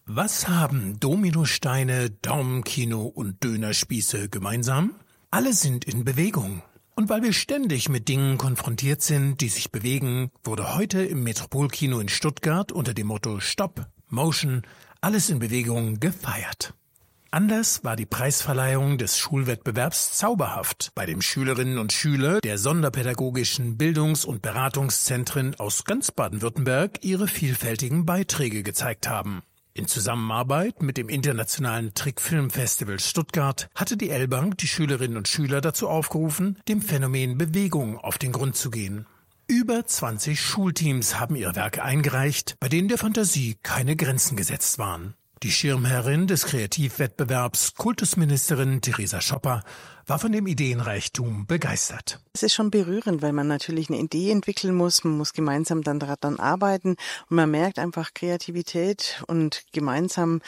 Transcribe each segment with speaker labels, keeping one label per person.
Speaker 1: Was haben Dominosteine, Daumenkino und Dönerspieße gemeinsam? Alle sind in Bewegung. Und weil wir ständig mit Dingen konfrontiert sind, die sich bewegen, wurde heute im Metropolkino in Stuttgart unter dem Motto Stop, Motion, alles in Bewegung gefeiert. Anders war die Preisverleihung des Schulwettbewerbs Zauberhaft, bei dem Schülerinnen und Schüler der sonderpädagogischen Bildungs- und Beratungszentren aus ganz Baden-Württemberg ihre vielfältigen Beiträge gezeigt haben. In Zusammenarbeit mit dem Internationalen Trickfilmfestival Stuttgart hatte die L-Bank die Schülerinnen und Schüler dazu aufgerufen, dem Phänomen Bewegung auf den Grund zu gehen. Über 20 Schulteams haben ihre Werke eingereicht, bei denen der Fantasie keine Grenzen gesetzt waren. Die Schirmherrin des Kreativwettbewerbs, Kultusministerin Theresa Schopper, war von dem Ideenreichtum begeistert.
Speaker 2: Es ist schon berührend, weil man natürlich eine Idee entwickeln muss. Man muss gemeinsam dann daran arbeiten und man merkt einfach Kreativität und gemeinsam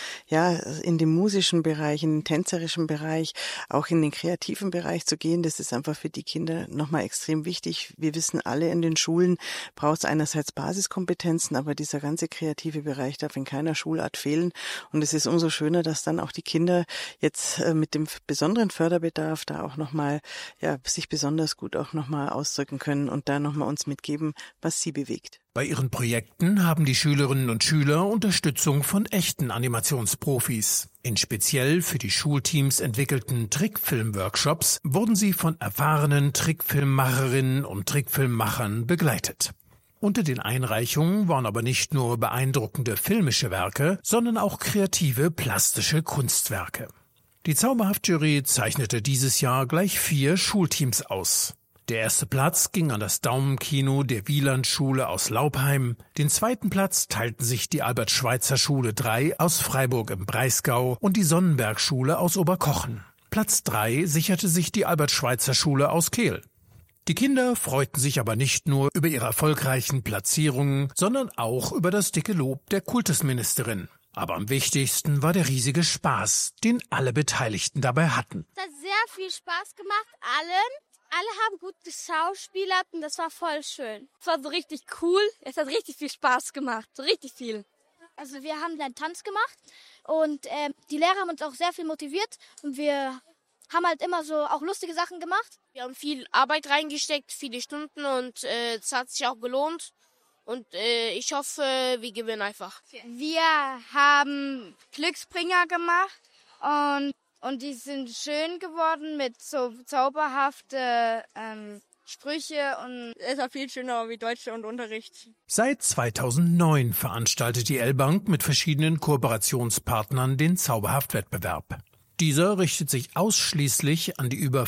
Speaker 2: in den musischen Bereich, in den tänzerischen Bereich, auch in den kreativen Bereich zu gehen. Das ist einfach für die Kinder nochmal extrem wichtig. Wir wissen alle, in den Schulen braucht es einerseits Basiskompetenzen, aber dieser ganze kreative Bereich darf in keiner Schulart fehlen. Und es ist umso schöner, dass dann auch die Kinder jetzt mit dem besonderen Förderbedarf da auch nochmal, sich besonders gut auch nochmal ausdrücken können und da nochmal uns mitgeben, was sie bewegt.
Speaker 1: Bei ihren Projekten haben die Schülerinnen und Schüler Unterstützung von echten Animationsprofis. In speziell für die Schulteams entwickelten Trickfilm-Workshops wurden sie von erfahrenen Trickfilmmacherinnen und Trickfilmmachern begleitet. Unter den Einreichungen waren aber nicht nur beeindruckende filmische Werke, sondern auch kreative plastische Kunstwerke. Die Zauberhaft-Jury zeichnete dieses Jahr gleich 4 Schulteams aus. Der erste Platz ging an das Daumenkino der Wielandschule aus Laupheim. Den zweiten Platz teilten sich die Albert-Schweitzer-Schule 3 aus Freiburg im Breisgau und die Sonnenberg-Schule aus Oberkochen. Platz 3 sicherte sich die Albert-Schweitzer-Schule aus Kehl. Die Kinder freuten sich aber nicht nur über ihre erfolgreichen Platzierungen, sondern auch über das dicke Lob der Kultusministerin. Aber am wichtigsten war der riesige Spaß, den alle Beteiligten dabei hatten.
Speaker 3: Es hat sehr viel Spaß gemacht, allen. Alle haben gut geschauspielert und das war voll schön. Es war so richtig cool, es hat richtig viel Spaß gemacht, so richtig viel. Also wir haben einen Tanz gemacht und die Lehrer haben uns auch sehr viel motiviert und wir haben halt immer so auch lustige Sachen gemacht.
Speaker 4: Wir haben viel Arbeit reingesteckt, viele Stunden und es hat sich auch gelohnt. Und ich hoffe, wir gewinnen einfach.
Speaker 3: Wir haben Glücksbringer gemacht und die sind schön geworden mit so zauberhafte Sprüche und es war viel schöner wie Deutsche und Unterricht.
Speaker 1: Seit 2009 veranstaltet die L-Bank mit verschiedenen Kooperationspartnern den Zauberhaft-Wettbewerb. Dieser richtet sich ausschließlich an die über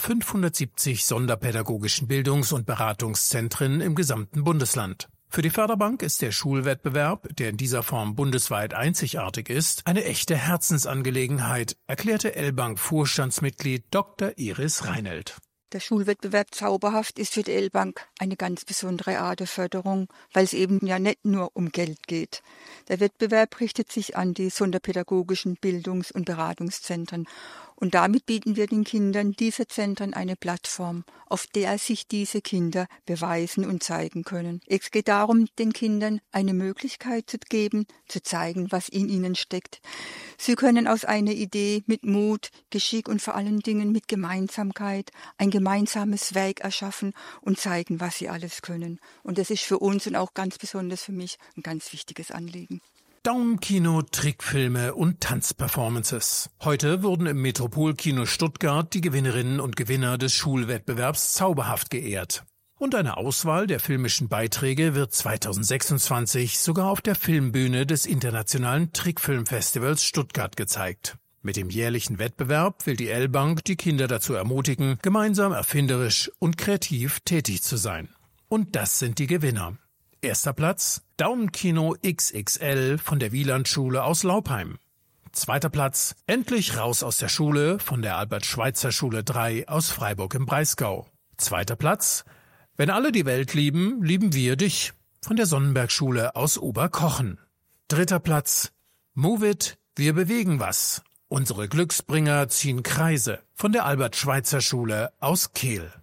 Speaker 1: 570 sonderpädagogischen Bildungs- und Beratungszentren im gesamten Bundesland. Für die Förderbank ist der Schulwettbewerb, der in dieser Form bundesweit einzigartig ist, eine echte Herzensangelegenheit, erklärte L-Bank-Vorstandsmitglied Dr. Iris Reinelt.
Speaker 5: Der Schulwettbewerb Zauberhaft ist für die L-Bank eine ganz besondere Art der Förderung, weil es eben ja nicht nur um Geld geht. Der Wettbewerb richtet sich an die sonderpädagogischen Bildungs- und Beratungszentren. Und damit bieten wir den Kindern dieser Zentren eine Plattform, auf der sich diese Kinder beweisen und zeigen können. Es geht darum, den Kindern eine Möglichkeit zu geben, zu zeigen, was in ihnen steckt. Sie können aus einer Idee mit Mut, Geschick und vor allen Dingen mit Gemeinsamkeit ein gemeinsames Werk erschaffen und zeigen, was sie alles können. Und das ist für uns und auch ganz besonders für mich ein ganz wichtiges Anliegen.
Speaker 1: Daumenkino, Trickfilme und Tanzperformances. Heute wurden im Metropolkino Stuttgart die Gewinnerinnen und Gewinner des Schulwettbewerbs Zauberhaft geehrt. Und eine Auswahl der filmischen Beiträge wird 2026 sogar auf der Filmbühne des Internationalen Trickfilmfestivals Stuttgart gezeigt. Mit dem jährlichen Wettbewerb will die L-Bank die Kinder dazu ermutigen, gemeinsam erfinderisch und kreativ tätig zu sein. Und das sind die Gewinner. Erster Platz, Daumenkino XXL von der Wielandschule aus Laupheim. Zweiter Platz, Endlich raus aus der Schule von der Albert-Schweitzer-Schule 3 aus Freiburg im Breisgau. Zweiter Platz, Wenn alle die Welt lieben, lieben wir dich von der Sonnenberg-Schule aus Oberkochen. Dritter Platz, Move It, wir bewegen was. Unsere Glücksbringer ziehen Kreise von der Albert-Schweitzer-Schule aus Kehl.